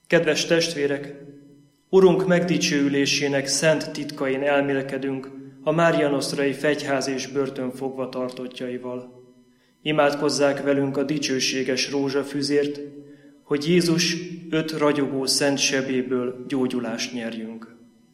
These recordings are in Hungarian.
Kedves testvérek, Urunk megdicsőülésének szent titkain elmélkedünk a Mária Nostrai fegyház és börtön fogvatartottjaival. Imádkozzák velünk a dicsőséges rózsafüzért, hogy Jézus 5 ragyogó szent sebéből gyógyulást nyerjünk.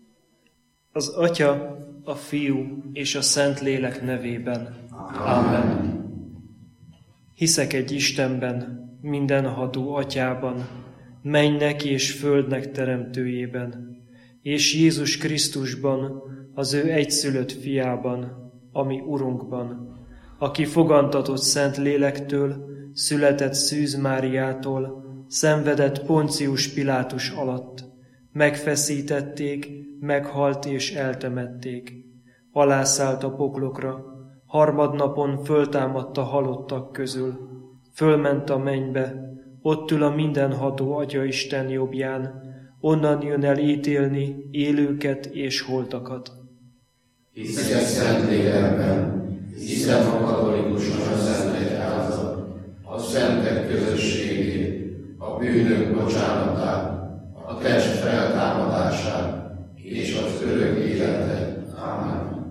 Az Atya, a Fiú és a Szent Lélek nevében. Amen. Hiszek egy Istenben, mindenható Atyában, mennynek és földnek teremtőjében, és Jézus Krisztusban, az ő egyszülött fiában, ami Urunkban, aki fogantatott Szent Lélektől, született Szűz Máriától, szenvedett Poncius Pilátus alatt, megfeszítették, meghalt és eltemették, alászállt a poklokra, harmadnapon föltámadt a halottak közül, fölment a mennybe, ott ül a mindenható Atyaisten jobbján, onnan jön el ítélni élőket és holtakat. Hiszek Szent Lélekben, hiszem a katolikus Szent Egyházat, a szentek közösségét, a bűnök bocsánatát, a test feltámadását és az örök életet. Amen.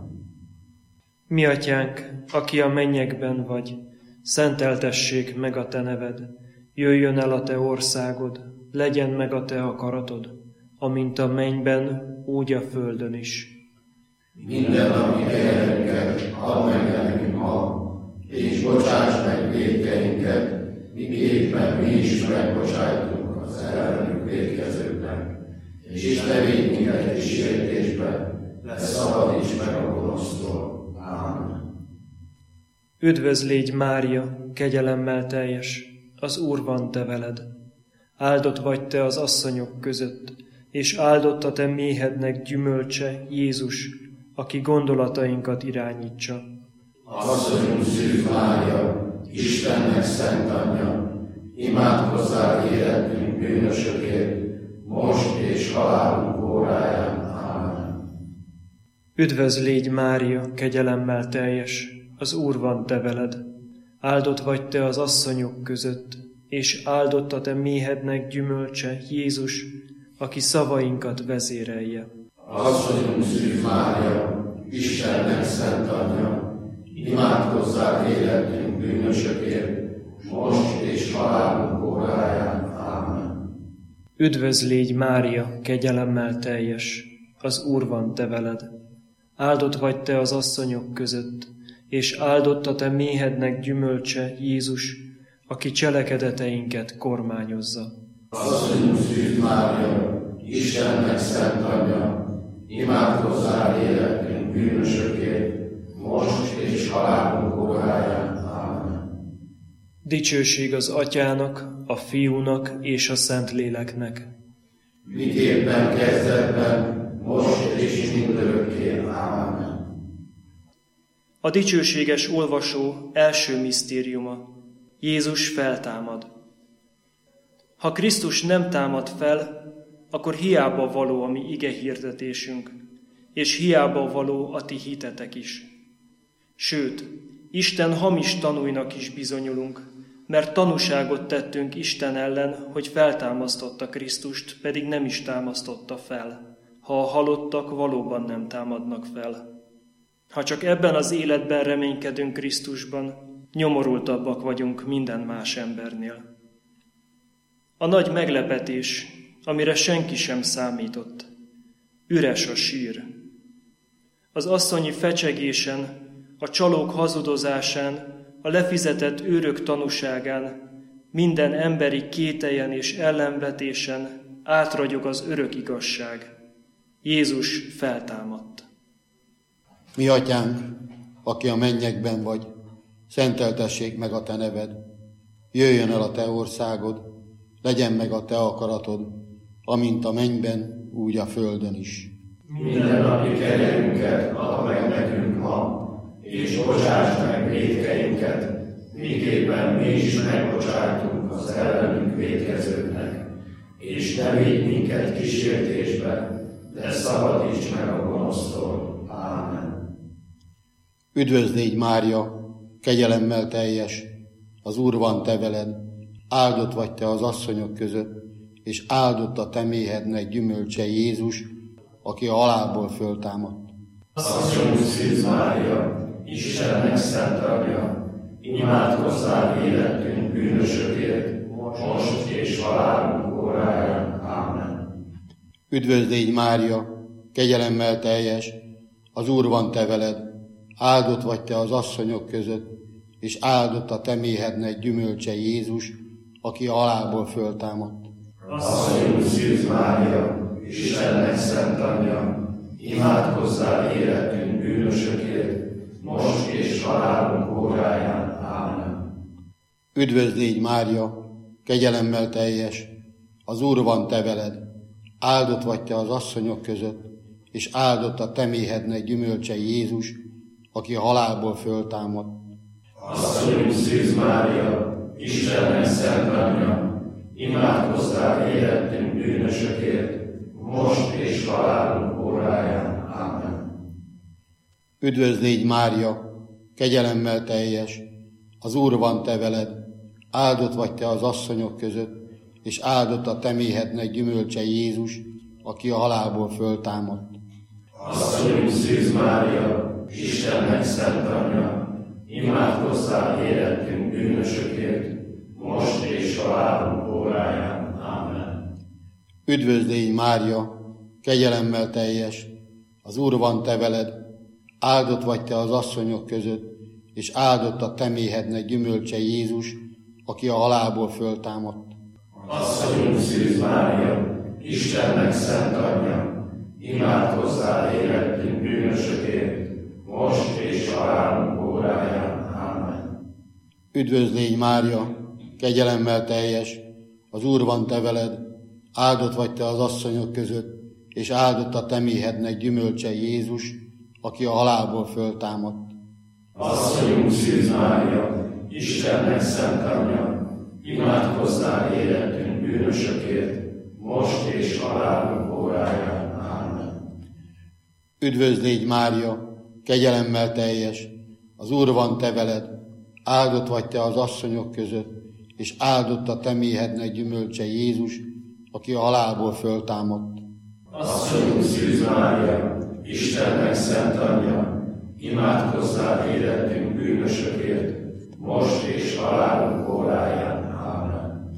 Mi Atyánk, aki a mennyekben vagy, szenteltessék meg a Te neved, jöjjön el a Te országod, legyen meg a Te akaratod, amint a mennyben, úgy a földön is. Minden napi kenyerünket add meg nekünk ma, és bocsáss meg vétkeinket, miképpen mi is megbocsájtunk az ellenünk vétkezőknek. És ne védj minket kísértésbe, de szabadíts meg a gonosztól. Amen. Üdvözl légy, Mária, kegyelemmel teljes, az Úr van te veled. Áldott vagy te az asszonyok között, és áldott a te méhednek gyümölcse, Jézus, aki gondolatainkat irányítsa. Asszonyunk Szűz Mária, Istennek szent anyja, imádkozzál életünk bűnösökért, most és halálunk óráján. Amen. Üdvözl légy, Mária, kegyelemmel teljes, az Úr van te veled. Áldott vagy te az asszonyok között, és áldott a te méhednek gyümölcse, Jézus, aki szavainkat vezérelje. Asszonyunk Szűz Mária, Istennek szent anyja, imádkozzál életünk bűnösökért, most és halálunk óráján. Amen. Üdvözl légy, Mária, kegyelemmel teljes, az Úr van te veled. Áldott vagy te az asszonyok között, és áldott a te méhednek gyümölcse, Jézus, aki cselekedeteinket kormányozza. Asszonyunk Szűz Mária, Istennek szent anyja, imádkozzál életünk bűnösökért, most és halálunk óráján. Amen. Dicsőség az Atyának, a Fiúnak és a Szentléleknek. Miképpen kezdetben, most és mindörökké. Amen. A dicsőséges olvasó első misztériuma. Jézus feltámad. Ha Krisztus nem támad fel, akkor hiába való a mi ige hirdetésünk, és hiába való a ti hitetek is. Sőt, Isten hamis tanúinak is bizonyulunk, mert tanúságot tettünk Isten ellen, hogy feltámasztotta Krisztust, pedig nem is támasztotta fel, ha a halottak valóban nem támadnak fel. Ha csak ebben az életben reménykedünk Krisztusban, nyomorultabbak vagyunk minden más embernél. A nagy meglepetés, amire senki sem számított. Üres a sír. Az asszonyi fecsegésen, a csalók hazudozásán, a lefizetett őrök tanúságán, minden emberi kételyen és ellenvetésen átragyog az örök igazság. Jézus feltámadt. Mi Atyánk, aki a mennyekben vagy, szenteltessék meg a te neved. Jöjjön el a te országod, legyen meg a te akaratod, amint a mennyben, úgy a földön is. Minden napi kenyerünket add meg nekünk ma, és bocsáss meg vétkeinket, miképpen mi is megbocsájtunk az ellenünk vétkezőknek. És ne védj minket kísértésbe, de szabadíts meg a gonosztól. Ámen. Üdvözl légy, Mária, kegyelemmel teljes, az Úr van te veled, áldott vagy te az asszonyok között, és áldott a te méhednek gyümölcse Jézus, aki a halálból föltámadt. Asszonyunk Szűz Mária, Istennek szent Anyja, imádkozzál életünk bűnösökért, most és halálunk óráján. Ámen. Üdvözlégy Mária, kegyelemmel teljes, az Úr van te veled, áldott vagy te az asszonyok között, és áldott a te méhednek gyümölcse Jézus, aki a halálból föltámadt. Asszonyunk Szűz Mária, Istennek szent Anyja, imádkozzál életünk bűnösökért, most és halálunk óráján. Ámen. Üdvözlégy Mária, kegyelemmel teljes, az Úr van te veled, áldott vagy te az asszonyok között, és áldott a te méhednek gyümölcse Jézus, aki a halálból föltámadt. Asszonyunk Szűz Mária, Istennek szent Anyja, imádkozzál életünk bűnösökért, most és halálunk óráján. Ámen. Üdvözlégy Mária, kegyelemmel teljes, az Úr van te veled, áldott vagy te az asszonyok között, és áldott a te méhednek gyümölcse Jézus, aki a halálból föltámadt. Asszonyunk Szűz Mária, Istennek szent Anyja, imádkozzál életünk bűnösökért, most és halálunk óráján. Ámen. Üdvözlégy Mária, kegyelemmel teljes, az Úr van te veled, áldott vagy te az asszonyok között, és áldott a te méhednek gyümölcse Jézus, aki a halálból föltámadt. Asszonyunk Szűz Mária, Istennek szent Anyja, imádkozzál életünk bűnösökért, most és halálunk óráján. Ámen. Üdvözlégy Mária, kegyelemmel teljes, az Úr van te veled, áldott vagy te az asszonyok között, és áldott a te méhednek gyümölcse Jézus, aki a halálból föltámadt. Asszonyunk Szűz Mária, Istennek szent Anyja, imádkozzál életünk bűnösökért, most és halálunk óráján. Ámen. Üdvözlégy Mária, kegyelemmel teljes, az Úr van te veled, áldott vagy te az asszonyok között, és áldott a te méhednek gyümölcse Jézus, aki a halálból föltámadt. Asszonyunk Szűz Mária, Istennek szent Anyja, imádkozzál életünk bűnösökért, most és halálunk óráján. Ámen.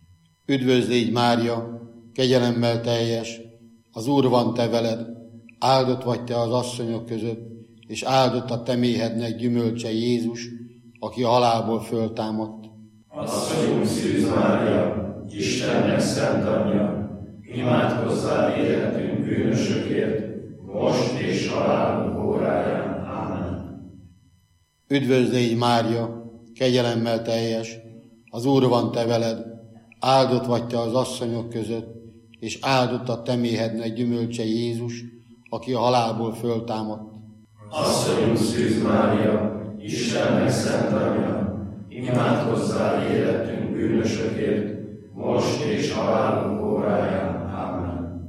Üdvözlégy Mária, kegyelemmel teljes, az Úr van te veled, áldott vagy te az asszonyok között, és áldott a te méhednek gyümölcse Jézus, aki a halálból föltámadt. Asszonyunk Szűz Mária, Istennek szent Anyja, imádkozzál életünk bűnösökért, most és halálunk óráján. Ámen. Üdvözlégy Mária, kegyelemmel teljes, az Úr van te veled, áldott vagy te az asszonyok között, és áldott a te méhednek gyümölcse Jézus, aki a halálból föltámadt. Asszonyunk Szűz Mária, Istennek szent Anyja, imádkozzál életünk bűnösökért, most és halálunk óráján. Ámen.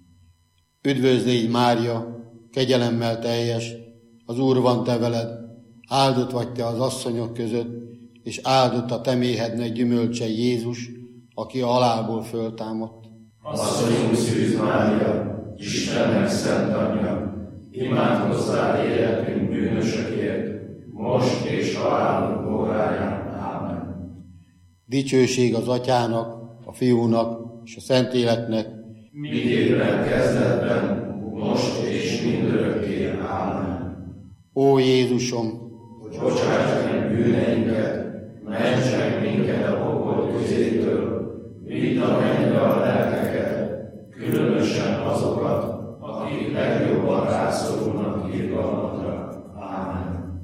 Üdvözlégy Mária, kegyelemmel teljes, az Úr van te veled, áldott vagy te az asszonyok között, és áldott a te méhednek gyümölcse Jézus, aki a halálból föltámadt. Asszonyunk Szűz Mária, Istennek szent Anyja, imádkozzál életünk bűnösökért, most és halálunk óráján. Ámen. Dicsőség az Atyának, a Fiúnak és a Szentléleknek, Miképpen kezdetben, most és mindörökké. Ámen. Ó Jézusom, Bocsáss meg bűneinket, ments meg minket a pokol közétől, vidd a mennybe a lelkeket, különösen azokat, akik legjobban rászorulnak irgalmadra. Ámen.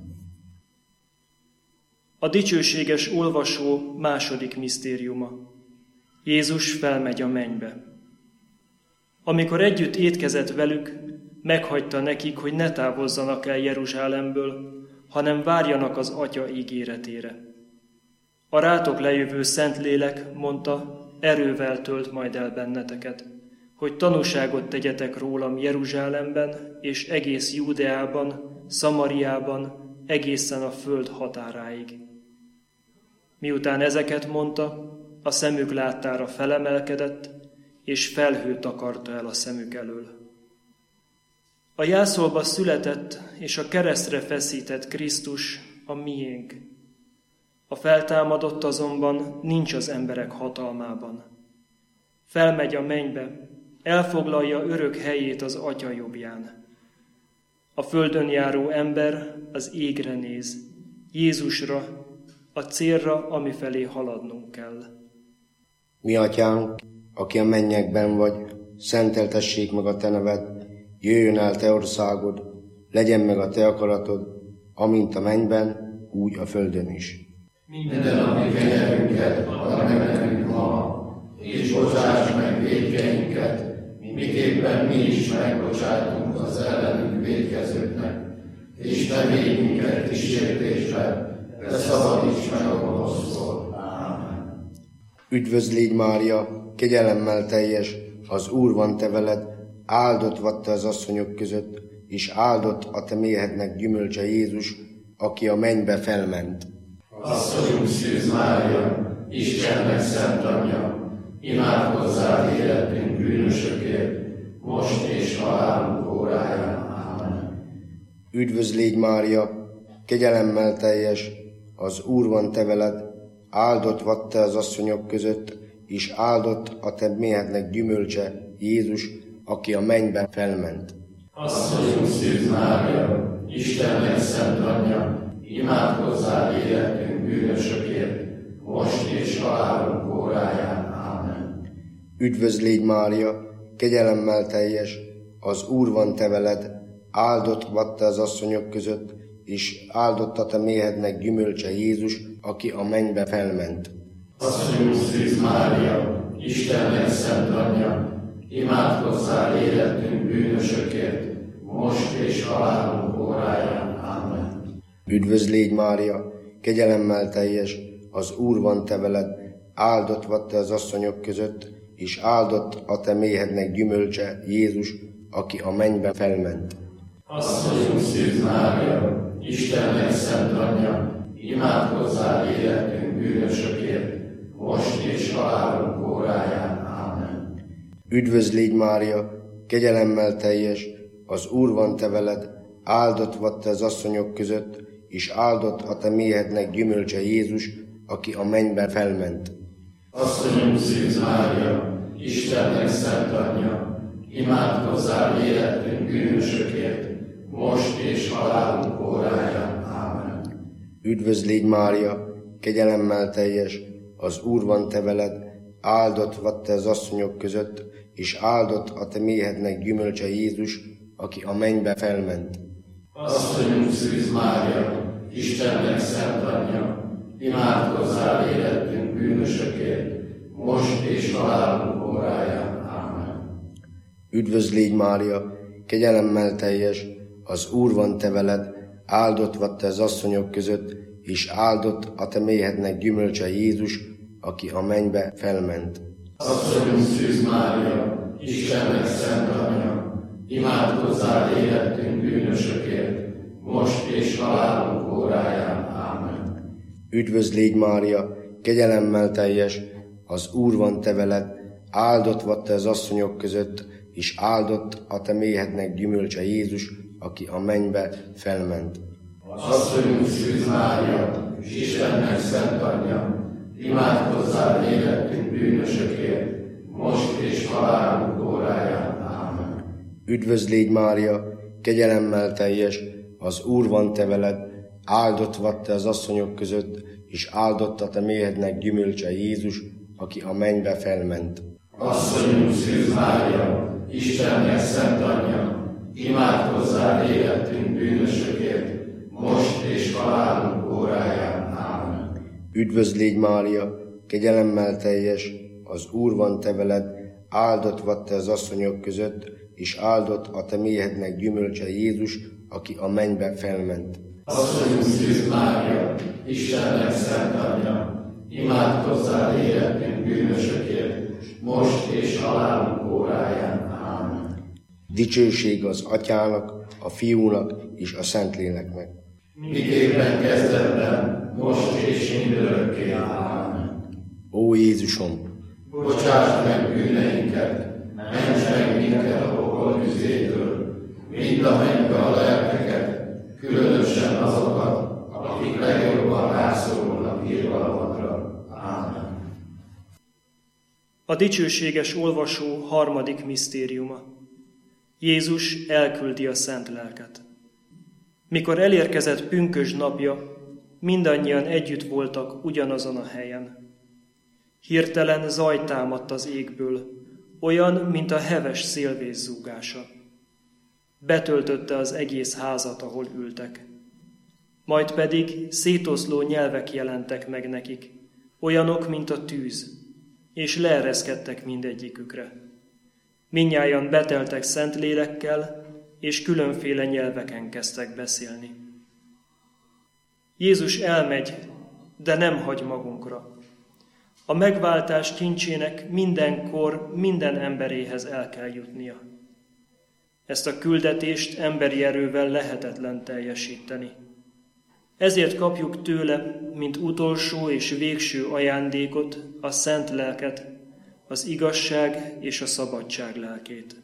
A dicsőséges olvasó második misztériuma. Jézus felmegy a mennybe. Amikor együtt étkezett velük, meghagyta nekik, hogy ne távozzanak el Jeruzsálemből, hanem várjanak az Atya ígéretére. A rátok lejövő Szentlélek, mondta, erővel tölt majd el benneteket, hogy tanúságot tegyetek rólam Jeruzsálemben és egész Júdeában, Szamariában, egészen a föld határáig. Miután ezeket mondta, a szemük láttára felemelkedett, és felhő takarta el a szemük elől. A jászolba született és a keresztre feszített Krisztus a miénk. A feltámadott azonban nincs az emberek hatalmában. Felmegy a mennybe, elfoglalja örök helyét az Atya jobbján. A földön járó ember az égre néz, Jézusra, a célra, amifelé haladnunk kell. Mi atyánk, aki a mennyekben vagy, szenteltessék meg a te neved, jöjjön el te országod, legyen meg a te akaratod, amint a mennyben, úgy a földön is. Minden napi kenyerünket add meg nekünk ma, és bocsáss meg vétkeinket, miképpen mi is megbocsátunk az ellenünk vétkezőknek, és ne védj minket kísértésbe, de szabadíts meg a gonosztól. Ámen. Üdvözl légy, Mária, kegyelemmel teljes, az Úr van te veled, áldott vagy te az asszonyok között, és áldott a te méhednek gyümölcse Jézus, aki a mennybe felment. Asszonyunk Szűz Mária, Istennek szent anyja, imádkozzál életünk bűnösökért, most és halálunk óráján. Ámen. Üdvözl légy, Mária, kegyelemmel teljes, az Úr van te veled, áldott vagy te az asszonyok között, és áldott a te méhednek gyümölcse Jézus, aki a mennybe felment. Asszonyunk Szűz Mária, Istennek szent anyja, imádkozzál életünk bűnösökért, most és halálunk óráján. Ámen. Üdvözl légy, Mária, kegyelemmel teljes, az Úr van te veled, áldott vagy te az asszonyok között, és áldott a te méhednek gyümölcse Jézus, aki a mennybe felment. Asszonyunk Szűz Mária, Istennek szent anyja, imádkozzál életünk bűnösökért, most és halálunk óráján. Ámen. Üdvözl légy, Mária, kegyelemmel teljes, az Úr van te veled, áldott vagy te az asszonyok között, és áldott a te méhednek gyümölcse Jézus, aki a mennybe felment. Asszonyunk Szűz Mária, Istennek szent anyja, imádkozzál életünk bűnösökért, most és halálunk óráján. Ámen. Üdvözl légy, Mária, kegyelemmel teljes, az Úr van te veled, áldott vagy te az asszonyok között, és áldott a te méhednek gyümölcse Jézus, aki a mennybe felment. Asszonyunk Szűz Mária, Istennek szent anyja, imádkozzál életünk bűnösökért, most és halálunk óráján. Ámen. Üdvözl légy, Mária, kegyelemmel teljes, az Úr van te veled, áldott vagy te az asszonyok között, és áldott a te méhednek gyümölcse Jézus, aki a mennybe felment. Asszonyunk Szűz Mária, Istennek szent anyja, imádkozzál életünk bűnösökért, most és halálunk óráján. Ámen. Üdvözl légy, Mária, kegyelemmel teljes, az Úr van te veled, áldott vagy te az asszonyok között, és áldott a te méhednek gyümölcse Jézus, aki a mennybe felment. Asszonyunk Szűz Mária, Istennek szent anyja, imádkozzál életünk bűnösökért, most és halálunk óráján. Ámen. Üdvözl légy, Mária, kegyelemmel teljes, az Úr van te veled, áldott vagy te az asszonyok között, és áldott a te méhednek gyümölcse Jézus, aki a mennybe felment. Asszonyunk Szűz Mária, Istennek szent anyja, imádkozzál életünk bűnösökért, most és halálunk óráján. Ámen. Üdvözl légy, Mária, kegyelemmel teljes, az Úr van te veled, áldott vagy te az asszonyok között, és áldott a te méhednek gyümölcse Jézus, aki a mennybe felment. Asszonyunk Szűz Mária, Istennek szent anyja, imádkozzál életünk bűnösökért, most és halálunk óráján. Ámen. Üdvözl légy, Mária, kegyelemmel teljes, az Úr van te veled, áldott vagy te az asszonyok között, és áldott a te méhednek gyümölcse Jézus, aki a mennybe felment. Asszonyunk Szűz Mária, Istennek szent anyja, imádkozzál életünk bűnösökért, most és halálunk óráján. Ámen. Dicsőség az Atyának, a Fiúnak és a Szentléleknek. Miképpen kezdetben, most és mindörökké. Ámen. Ó Jézusom, Bocsásd meg bűneinket, léleket, ments meg minket a pokol tüzétől, vidd a mennybe a lelkeket, különösen azokat, akik legjobban rászorulnak irgalmadra. Ámen. A dicsőséges olvasó harmadik misztériuma. Jézus elküldi a szent lelket. Mikor elérkezett pünkösd napja, mindannyian együtt voltak ugyanazon a helyen. Hirtelen zaj támadt az égből, olyan, mint a heves szélvész zúgása. Betöltötte az egész házat, ahol ültek. Majd pedig szétoszló nyelvek jelentek meg nekik, olyanok, mint a tűz, és leereszkedtek mindegyikükre. Mindnyájan beteltek szent lélekkel, és különféle nyelveken kezdtek beszélni. Jézus elmegy, de nem hagy magunkra. A megváltás kincsének mindenkor minden emberéhez el kell jutnia. Ezt a küldetést emberi erővel lehetetlen teljesíteni. Ezért kapjuk tőle, mint utolsó és végső ajándékot, a szent lelket, az igazság és a szabadság lelkét.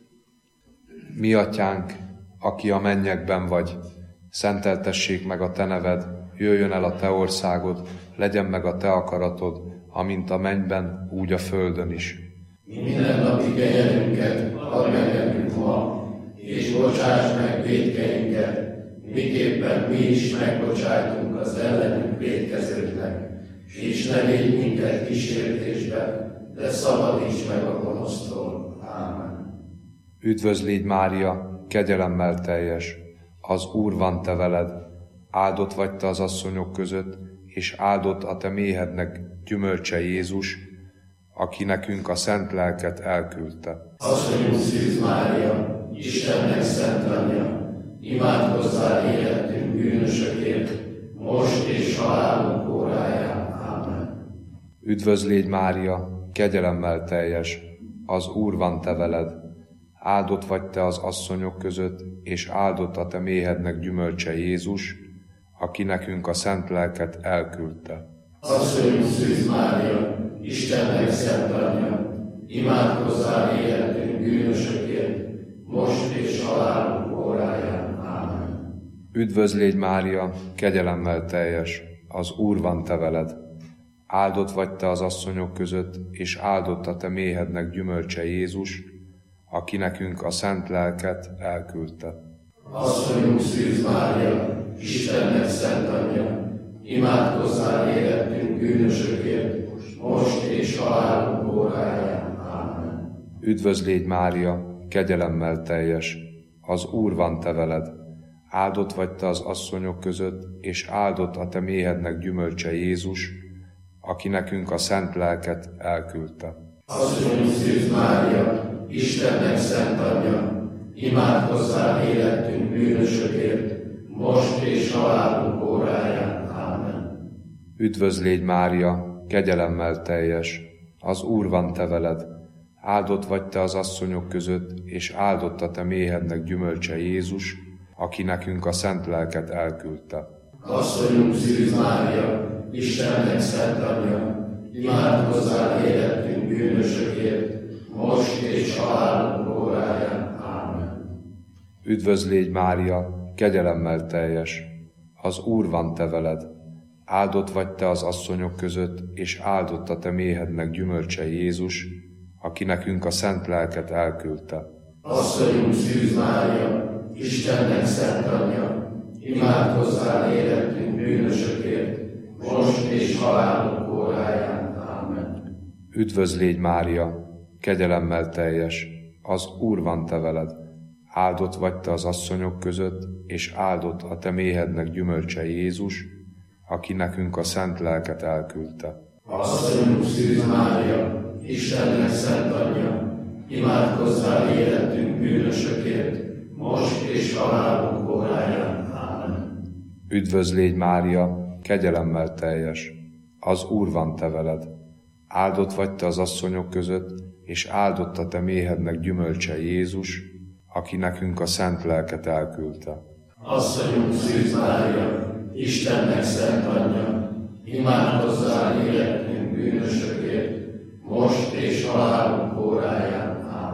Mi atyánk, aki a mennyekben vagy, szenteltessék meg a te neved, jöjjön el a te országod, legyen meg a te akaratod, amint a mennyben, úgy a földön is. Mindennapi kenyerünket add meg nekünk ma, és bocsáss meg vétkeinket, miképpen mi is megbocsájtunk az ellenünk vétkezőknek, és ne védj minket kísértésbe, de szabadíts meg a gonosztól. Ámen. Üdvözl légy Mária, kegyelemmel teljes, az Úr van te veled, áldott vagy te az asszonyok között, és áldott a te méhednek gyümölcse Jézus, aki nekünk a szent lelket elküldte. Asszonyunk Szűz Mária, Istennek szent anyja, imádkozzál életünk bűnösökért, most és halálunk óráján. Ámen. Üdvözl légy Mária, kegyelemmel teljes, az Úr van te veled, áldott vagy te az asszonyok között, és áldott a te méhednek gyümölcse Jézus, aki nekünk a szent lelket elküldte. Asszonyunk Szűz Mária, Istennek szent anyja, imádkozzál életünk bűnösökért, most és halálunk óráján. Ámen. Üdvözl légy Mária, kegyelemmel teljes, az Úr van te veled, áldott vagy te az asszonyok között, és áldott a te méhednek gyümölcse Jézus, aki nekünk a szent lelket elküldte. Asszonyunk Szűz Mária, Istennek szent anyja, imádkozzál életünk bűnösökért, most és halálunk óráján. Ámen. Üdvözl légy Mária, kegyelemmel teljes, az Úr van te veled, áldott vagy te az asszonyok között, és áldott a te méhednek gyümölcse Jézus, aki nekünk a szent lelket elküldte. Asszonyunk Szűz Mária, Istennek szent anyja, imádkozzál életünk bűnösökért, most és halálunk óráján. Ámen. Üdvözl légy Mária, kegyelemmel teljes, az Úr van te veled, áldott vagy te az asszonyok között, és áldott a te méhednek gyümölcse Jézus, aki nekünk a szent lelket elküldte. Asszonyunk Szűz Mária, Istennek szent anyja, imádkozzál életünk bűnösökért, most és halálunk óráján. Ámen. Üdvözl légy Mária, kegyelemmel teljes, az Úr van te veled, áldott vagy te az asszonyok között, és áldott a te méhednek gyümölcse Jézus, aki nekünk a szent lelket elküldte. Asszonyunk Szűz Mária, Istennek szent anyja, imádkozzál életünk bűnösökért, most és halálunk óráján. Ámen. Üdvözl légy Mária, kegyelemmel teljes, az Úr van te veled, áldott vagy te az asszonyok között, és áldott a te méhednek gyümölcse Jézus, aki nekünk a szent lelket elküldte. Asszonyunk Szűz Mária, Istennek szent anyja, imádkozzál életünk bűnösökért, most és halálunk óráján. Ámen. Üdvözl légy Mária, kegyelemmel teljes, az Úr van te veled, áldott vagy te az asszonyok között, és áldott a te méhednek gyümölcse Jézus, aki nekünk a szent lelket elküldte. Asszonyunk Szűz Mária, Istennek szent anyja, imádkozzál életünk bűnösökért, most és halálunk óráján. Ámen.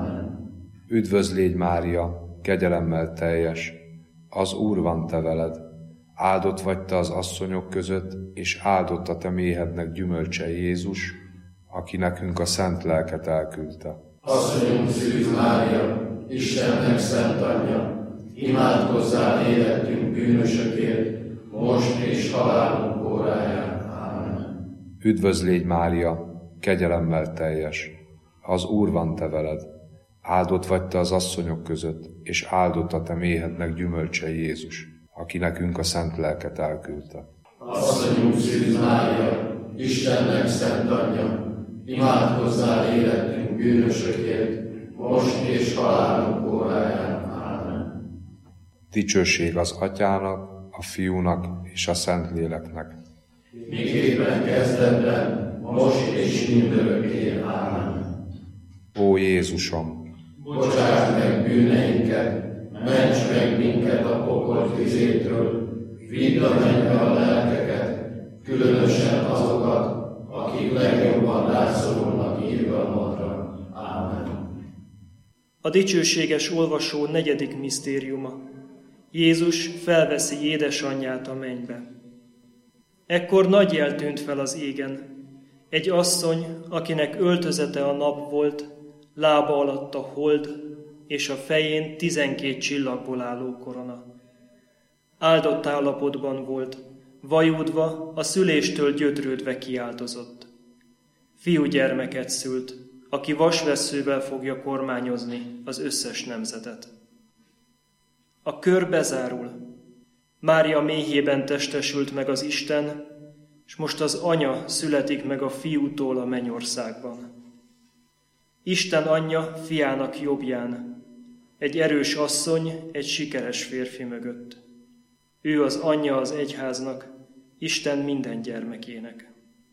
Üdvözl légy Mária, kegyelemmel teljes, az Úr van te veled, áldott vagy te az asszonyok között, és áldott a te méhednek gyümölcse Jézus, aki nekünk a szent lelket elküldte. Asszonyunk Szűz Mária, Istennek szent anyja, imádkozzál életünk bűnösökért, most és halálunk óráján. Ámen. Üdvözl légy Mária, kegyelemmel teljes, az Úr van te veled, áldott vagy te az asszonyok között, és áldott a te méhednek gyümölcse Jézus, aki nekünk a szent lelket elküldte. Asszonyunk Szűz Mária, Istennek szent anyja, imádkozzál életünk bűnösökért, most és halálunk óráján. Ámen. Dicsőség az Atyának, a Fiúnak és a Szentléleknek. Miképpen kezdetben, most és mindörökké. Ámen. Ó Jézusom, Bocsásd meg bűneinket, ments meg minket a pokol tüzétől, vidd a mennybe a lelkeket, különösen azokat, akik legjobban rászorulnak irgalmadra. Ámen. A dicsőséges olvasó 4. misztériuma. Jézus felveszi édesanyját a mennybe. Ekkor nagy jel tűnt fel az égen. Egy asszony, akinek öltözete a nap volt, lába alatt a hold, és a fején 12 csillagból álló korona. Áldott állapotban volt, vajúdva, a szüléstől gyötrődve kiáltozott. Fiúgyermeket szült, aki vasvesszővel fogja kormányozni az összes nemzetet. A kör bezárul. Mária méhében testesült meg az Isten, és most az Anya születik meg a Fiútól a mennyországban. Isten anyja fiának jobbján, egy erős asszony egy sikeres férfi mögött. Ő az anyja az egyháznak, Isten minden gyermekének.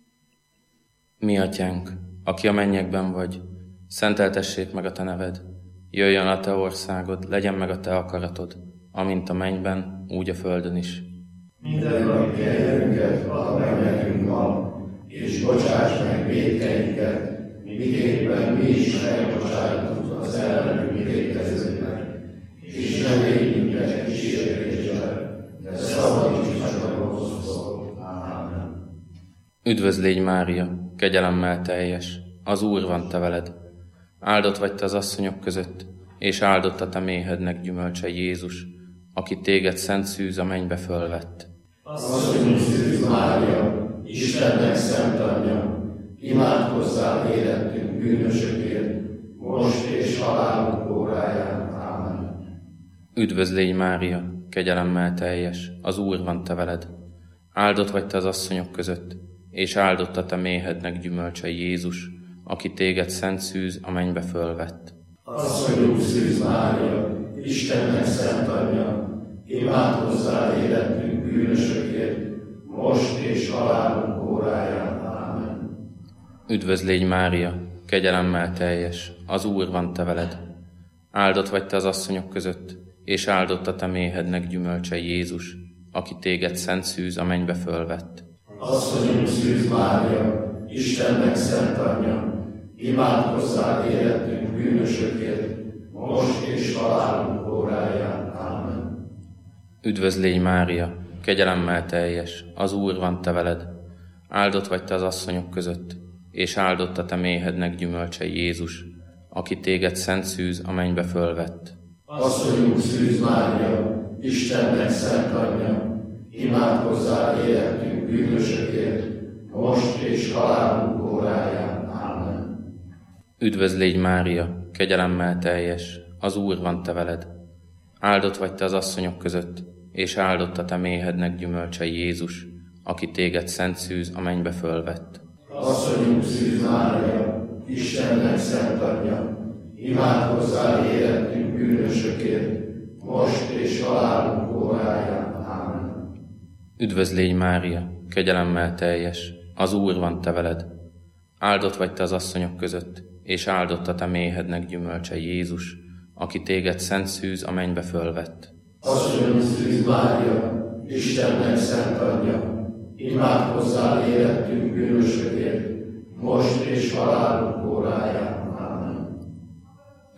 Mi atyánk, aki a mennyekben vagy, szenteltessék meg a te neved, jöjjön a te országod, legyen meg a te akaratod, amint a mennyben, úgy a földön is. Mindennapi kenyerünket add meg nekünk ma, és bocsáss meg vétkeinket, miképpen mi is megbocsájtunk az ellenünk vétkezőknek, és ne védj minket kísértésbe, de szabadíts meg a rossztól. Ámen. Üdvözl légy Mária, kegyelemmel teljes, az Úr van te veled, áldott vagy te az asszonyok között, és áldott a te méhednek gyümölcse Jézus, aki téged szent szűz a mennybe fölvett. Asszonyunk Szűz Mária, Istennek szent anyja, imádkozzál életünk bűnösökért, most és halálunk óráján. Ámen. Üdvözl légy Mária, kegyelemmel teljes, az Úr van te veled, áldott vagy te az asszonyok között, és áldott a te méhednek gyümölcse Jézus, aki téged szent szűz a mennybe fölvett. Asszonyunk Szűz Mária, Istennek szent anyja, imádkozzál életünk bűnösökért, most és halálunk óráján. Ámen. Üdvözl légy Mária, kegyelemmel teljes, az Úr van te veled, áldott vagy te az asszonyok között, és áldott a te méhednek gyümölcse Jézus, aki téged szent szűz a mennybe fölvett. Asszonyunk Szűz Mária, Istennek szent anyja, imádkozzál életünk bűnösökért, most és halálunk óráján. Ámen. Üdvözl légy Mária, kegyelemmel teljes, az Úr van te veled, áldott vagy te az asszonyok között, és áldott a te méhednek gyümölcse Jézus, aki téged szent szűz a mennybe fölvett. Asszonyunk Szűz Mária, Istennek szent anyja, imádkozzál életünk bűnösökért, most és halálunk óráján. Ámen. Üdvözl légy Mária, kegyelemmel teljes, az Úr van te veled, áldott vagy te az asszonyok között, és áldott a te méhednek gyümölcse Jézus, aki téged szent szűz a mennybe fölvett. Asszonyunk Szűz Mária, Istennek szent anyja, imádkozzál életünk bűnösökért, most és halálunk óráján. Ámen. Üdvözl légy Mária, kegyelemmel teljes, az Úr van te veled, áldott vagy te az asszonyok között, és áldott a te méhednek gyümölcse Jézus, aki téged szent szűz a mennybe fölvett. Asszonyunk Szűz Mária, Istennek szent anyja, imádkozzál életünk bűnösökért, most és halálunk óráján. Ámen.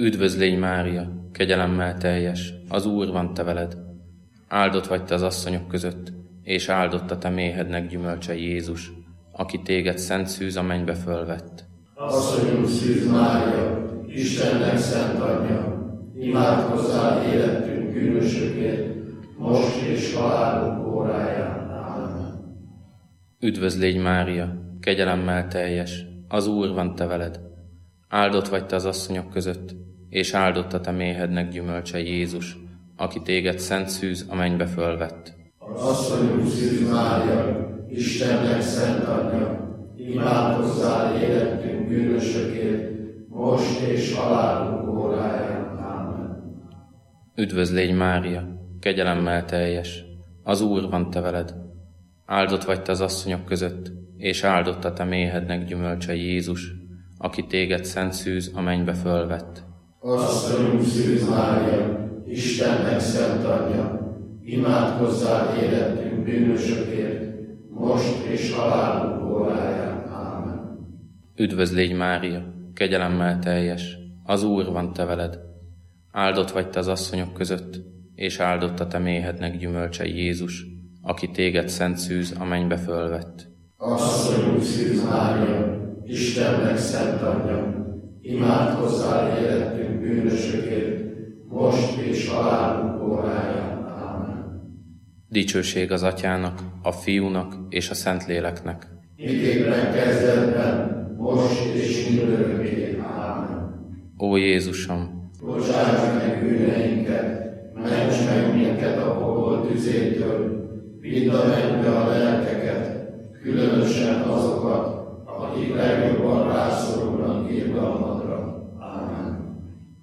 Üdvözl légy Mária, kegyelemmel teljes, az Úr van te veled. Áldott vagy te az asszonyok között, és áldott a te méhednek gyümölcse Jézus, aki téged szent szűz a mennybe fölvett. Asszonyunk szűz Mária, Istennek szent anyja, imádkozzál életünk bűnösökért, most és halálunk óráján. Amen. Üdvözl légy Mária, kegyelemmel teljes, az Úr van te veled. Áldott vagy te az asszonyok között, és áldott a te méhednek gyümölcse Jézus, aki téged szent szűz a mennybe fölvett. Asszonyunk szűz Mária, Istennek szent anyja, imádkozzál életünk bűnösökért, most és halálunk óráján. Amen. Üdvözl légy Mária, kegyelemmel teljes, az Úr van te veled. Áldott vagy te az asszonyok között, és áldott a te méhednek gyümölcse Jézus, aki téged szent szűz a mennybe fölvett. Asszonyunk szűz Mária, Istennek szent anyja, imádkozzál életünk bűnösökért, most és halálunk óráján. Amen. Üdvözl légy Mária, kegyelemmel teljes, az Úr van te veled. Áldott vagy te az asszonyok között, és áldott a te méhednek gyümölcse Jézus, aki téged szent szűz a mennybe fölvett. Asszonyunk szűz Mária, Istennek szent anyja, imádkozzál életünk bűnösökért, most és halálunk óráján. Amen. Dicsőség az Atyának, a Fiúnak és a Szentléleknek. Miképpen kezdetben, most és mindörökké. Amen. Ó Jézusom, Bocsáss meg bűneinket, ments meg minket a pokol tüzétől, vidd a mennybe a lelkeket, különösen azokat, akik legjobban rászorulnak irgalmadra. Amen.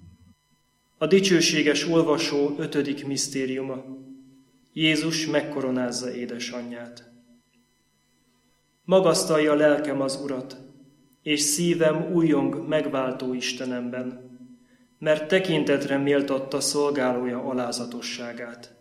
A dicsőséges olvasó 5. misztériuma. Jézus megkoronázza édesanyját. Magasztalja lelkem az Urat, és szívem újjong megváltó Istenemben, mert tekintetre méltatta szolgálója alázatosságát.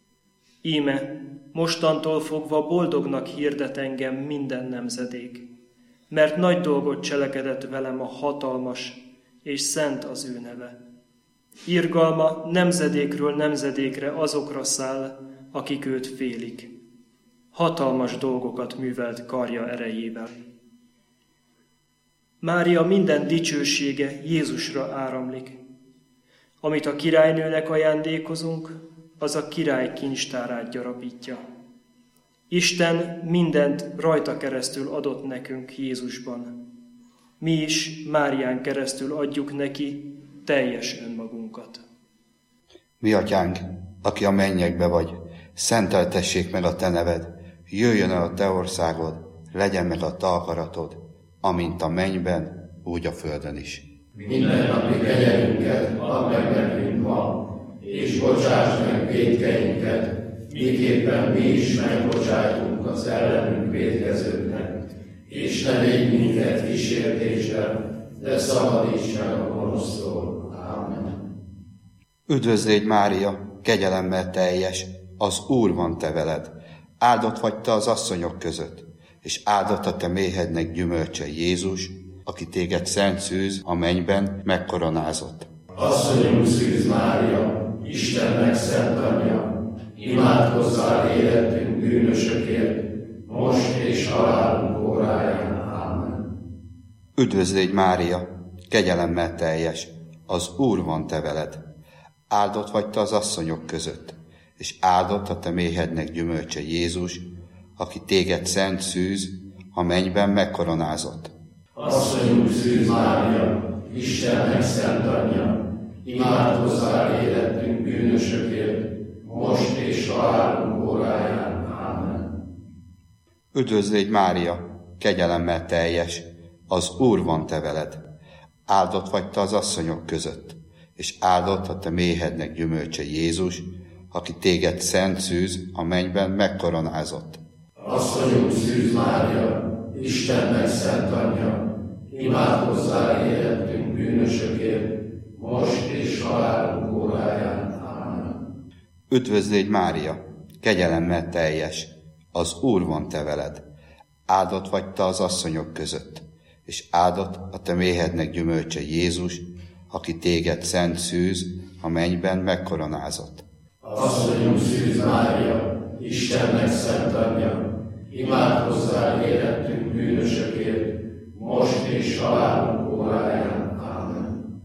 Íme, mostantól fogva boldognak hirdet engem minden nemzedék, mert nagy dolgot cselekedett velem a hatalmas, és szent az ő neve. Irgalma nemzedékről nemzedékre azokra száll, akik őt félik. Hatalmas dolgokat művelt karja erejével. Mária minden dicsősége Jézusra áramlik. Amit a királynőnek ajándékozunk, az a király kincstárát gyarapítja. Isten mindent rajta keresztül adott nekünk Jézusban. Mi is Márián keresztül adjuk neki teljes önmagunkat. Mi atyánk, aki a mennyekbe vagy, szenteltessék meg a te neved, jöjjön el a te országod, legyen meg a te akaratod, amint a mennyben, úgy a földön is. Mindennapi kenyerünket add meg nekünk ma, és bocsáss meg vétkeinket, miképpen mi is megbocsájtunk az ellenünk vétkezőknek, és ne védj minket kísértésre, de szabadíts meg a gonosztól. Amen. Üdvözl légy Mária, kegyelemmel teljes, az Úr van te veled. Áldott vagy te az asszonyok között, és áldott a te méhednek gyümölcse Jézus, aki téged szent szűz a mennyben megkoronázott. Asszonyunk szűz Mária, Istennek szent anyja, imádkozzál életünk bűnösökért, most és halálunk óráján. Amen. Üdvözl légy Mária, kegyelemmel teljes, az Úr van te veled. Áldott vagy te az asszonyok között, és áldott a te méhednek gyümölcse Jézus, aki téged szent szűz a mennyben megkoronázott. Asszonyunk szűz Mária, Istennek szent anyja, imádkozzál életünk bűnösökért, most és halálunk óráján. Amen. Üdvözl légy Mária, kegyelemmel teljes, az Úr van te veled. Áldott vagy te az asszonyok között, és áldott a te méhednek gyümölcse Jézus, aki téged szent szűz a mennyben megkoronázott. Asszonyunk szűz Mária, Istennek szent anyja, imádkozzál életünk bűnösökért, most és halálunk óráján. Amen. Üdvözl légy Mária, kegyelemmel teljes, az Úr van te veled. Áldott vagy te az asszonyok között, és áldott a te méhednek gyümölcse Jézus, aki téged szent szűz, a mennyben megkoronázott. Asszonyunk Szűz Mária, Istennek szent anyja, imádkozzál érettünk bűnösökért, most és halálunk óráján. Ámen.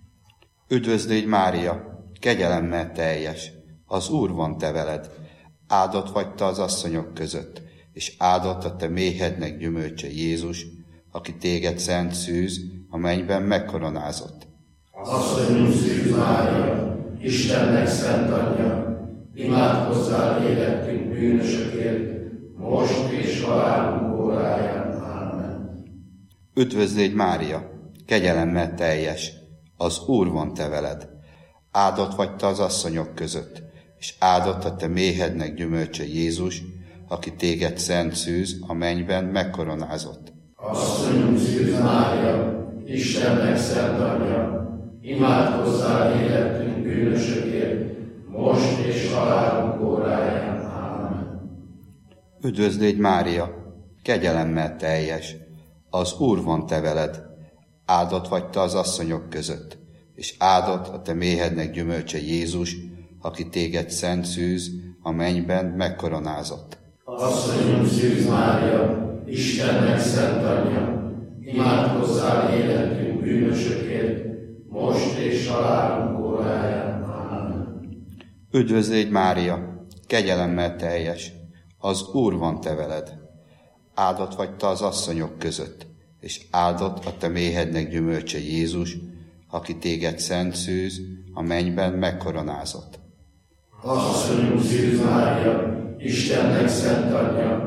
Üdvözl légy Mária, kegyelemmel teljes, az Úr van te veled, áldott vagy te az asszonyok között, és áldott a te méhednek gyümölcse Jézus, aki téged szent szűz, a mennyben megkoronázott. Asszonyunk Szűz Mária, Istennek szent anyja, imádkozzál érettünk bűnösökért, most és halálunk óráján. Ámen. Üdvözl légy Mária, kegyelemmel teljes, az Úr van te veled, áldott vagy te az asszonyok között, és áldott a te méhednek gyümölcse Jézus, aki téged szent szűz, a mennyben megkoronázott. Asszonyunk Szűz Mária, Istennek szent anyja, imádkozzál érettünk bűnösökért, most és halálunk óráján. Ámen. Üdvözl légy Mária, kegyelemmel teljes, az Úr van te veled, áldott vagy te az asszonyok között, és áldott a te méhednek gyümölcse Jézus, aki téged szent szűz, a mennyben megkoronázott. Asszonyunk Szűz Mária, Istennek szent anyja, imádkozzál érettünk bűnösökért, most és halálunk óráján. Ámen. Üdvözl légy Mária, kegyelemmel teljes, az Úr van te veled, áldott vagy te az asszonyok között, és áldott a te méhednek gyümölcse Jézus, aki téged szent szűz, a mennyben megkoronázott. Asszonyunk Szűz Mária, Istennek szent anyja,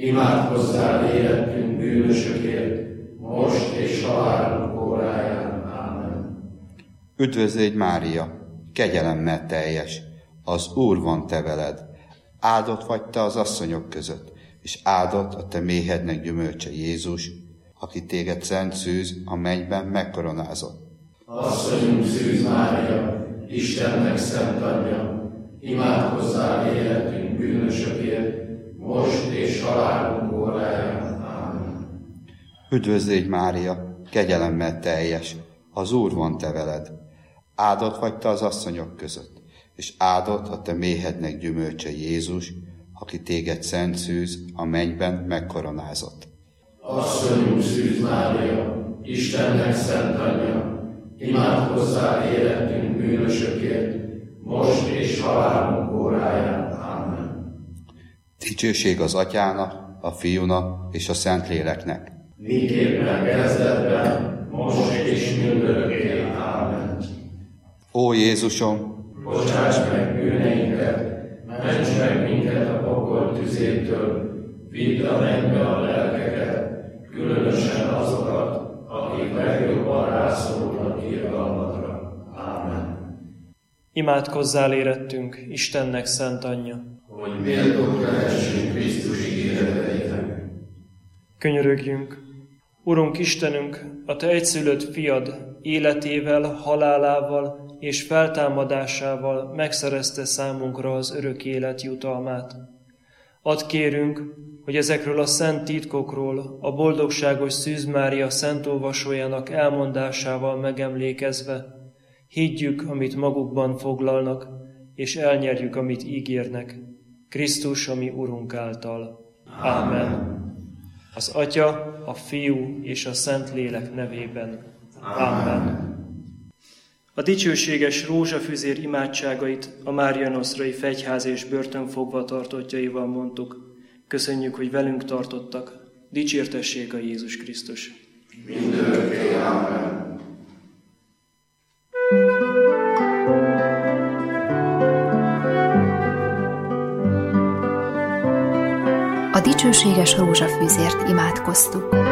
imádkozzál érettünk bűnösökért, most és halálunk óráján. Ámen. Üdvözl légy Mária, kegyelemmel teljes, az Úr van te veled, áldott vagy te az asszonyok között, és áldott a te méhednek gyümölcse Jézus, aki téged szent szűz, a mennyben megkoronázott. Asszonyunk Szűz Mária, Istennek szent anyja, imádkozzál érettünk bűnösökért, most és halálunk óráján. Ámen. Üdvözl légy Mária, kegyelemmel teljes, az Úr van te veled, áldott vagy te az asszonyok között, és áldott a te méhednek gyümölcse Jézus, aki téged szent szűz, a mennyben megkoronázott. Asszonyunk Szűz Mária, Istennek szent anyja, imádkozzál érettünk bűnösökért, most és halálunk óráján. Ámen. Dicsőség az Atyának, a Fiúnak és a Szentléleknek. Miképpen kezdetben, most és mindörökké. Ámen. Ó Jézusom, Bocsáss meg bűneinket, ments meg minket a pokol tüzétől, vidd a mennybe a lelkeket, különösen azokat, akik legjobban rászorulnak irgalmadra. Ámen. Imádkozzál érettünk, Istennek szent anyja, Hogy méltók lehessünk Krisztus ígéreteinek. könyörögjünk. Urunk Istenünk, a Te egyszülött fiad életével, halálával és feltámadásával megszerezte számunkra az örök élet jutalmát. Add kérünk, hogy ezekről a szent titkokról a boldogságos Szűz Mária szent olvasójának elmondásával megemlékezve higgyük, amit magukban foglalnak, és elnyerjük, amit ígérnek. Krisztus, a mi Urunk által. Ámen. Az Atya, a Fiú és a Szentlélek nevében. Amen. A dicsőséges rózsafüzér imádságait a Márianosztrai fegyház és börtön fogvatartottjaival mondtuk. Köszönjük, hogy velünk tartottak. Dicsértessék a Jézus Krisztus. Mindörökké. Ámen. A dicsőséges rózsafűzért imádkoztuk.